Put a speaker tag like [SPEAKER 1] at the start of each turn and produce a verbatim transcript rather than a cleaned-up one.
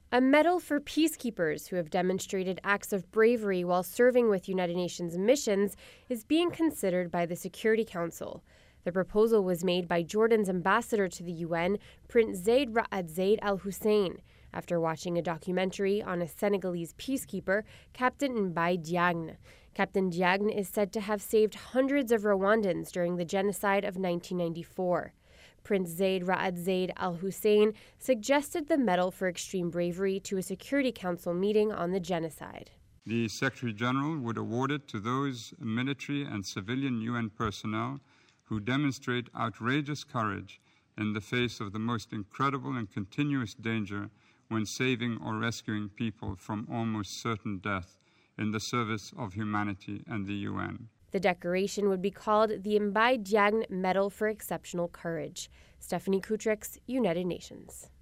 [SPEAKER 1] A medal for peacekeepers who have demonstrated acts of bravery while serving with United Nations missions is being considered by the Security Council. The proposal was made by Jordan's ambassador to the U N, Prince Zeid Ra'ad Zeid Al Hussein, after watching a documentary on a Senegalese peacekeeper, Captain Mbaye Diagne. Captain Diagne is said to have saved hundreds of Rwandans during the genocide of nineteen ninety-four. Prince Zeid Ra'ad Zeid Al Hussein suggested the Medal for Extreme Bravery to a Security Council meeting on the genocide.
[SPEAKER 2] The Secretary General would award it to those military and civilian U N personnel who demonstrate outrageous courage in the face of the most incredible and continuous danger when saving or rescuing people from almost certain death in the service of humanity and the U N.
[SPEAKER 1] The decoration would be called the Mbaye Diagne Medal for Exceptional Courage. Stephanie Kutrix, United Nations.